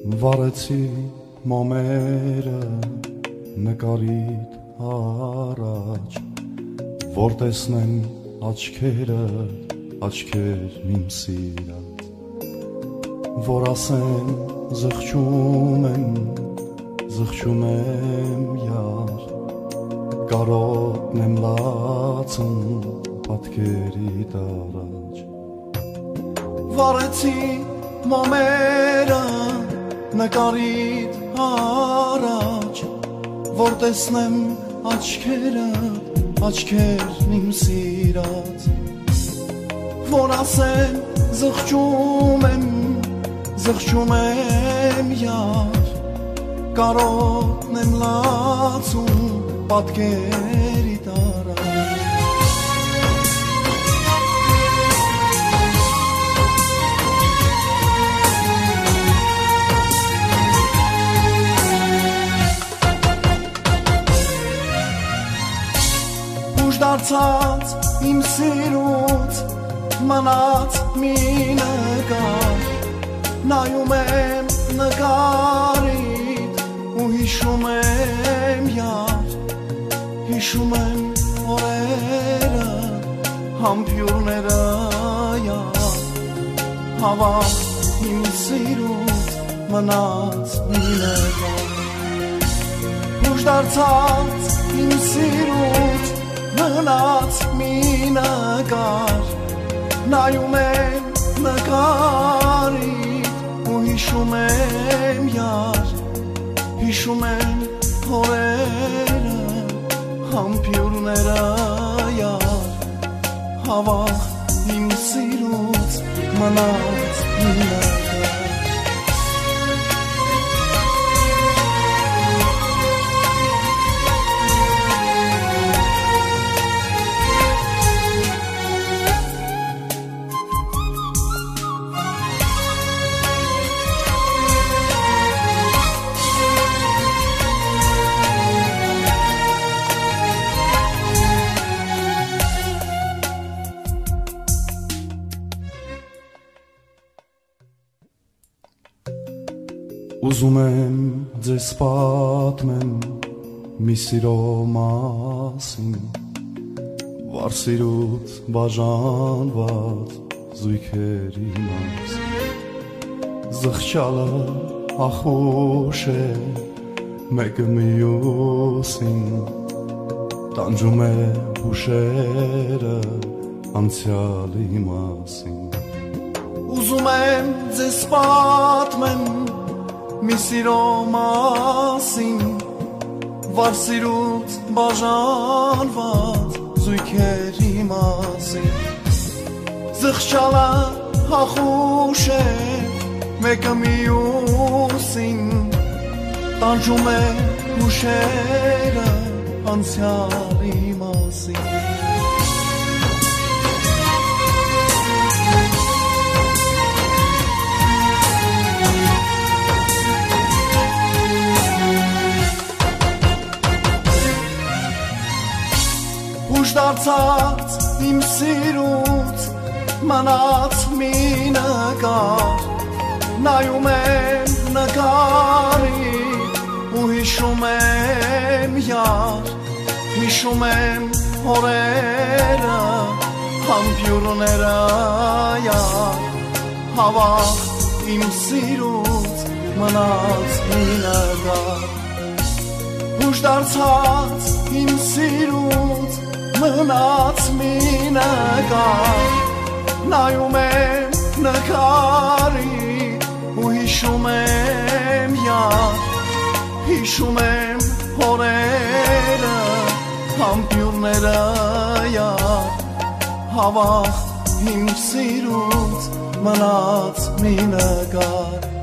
Վարեցի մոմերը նկարիդ առաջ, որ տեսնեմ աչքերը, աչքեր իմ սիրած, որ ասեն զղջում եմ յար, կարոտն եմ լացում պատկերիդ առաջ։ Վարեցի մոմերը նկարիդ առաջ, որ տեսնեմ աչքերը, աչքերն իմ սիրած, որ ասեն զղջում եմ յար, կարոտն եմ լացում պատկերիդ առաջ։ Դարձած իմ սիրուց մնաց մի նկար, նայում եմ նկարիդ ու հիշում եմ յար, հիշում եմ օրերը, համբյուրները յար, հավաք իմ սիրուց մնաց մի նկար։ Ուշ դարձած իմ սիրուց մնաց մի նկար, նայում եմ նկարիդ ու հիշում եմ յար, հիշում եմ օրերը, համբյուրները յար, հավաք իմ սիրուց մնաց մի նկար։ Ուզում եմ ձեզ պատմեմ մի սիրո մասին, վարսիրուց բաժանված զույգերի մասին, զղջալը ախուշ է մեկը մյուսին, տանջում է հուշերը անցյալի մասին։ Ուզում եմ ձեզ պատմեմ մի սիրո մասին, վարսիրուց բաժանված զույգերի մասին, զղջալը ախուշ է մեկը մյուսին, տանջում է հուշերը անցյալի մասին։ Ուշ դարձած իմ սիրուց մնաց մի նկար, նայում եմ նկարիդ ու հիշում եմ յար, հիշում եմ օրերը, համբյուրները յար, հավաք իմ սիրուց մնաց մի նկար։ Ուշ դարձած իմ սիրուց մնաց մի նկար, նայում եմ նկարիդ ու հիշում եմ յար, հիշում եմ օրերը, համբյուրները յար, հավաք իմ սիրուց մնաց մի նկար։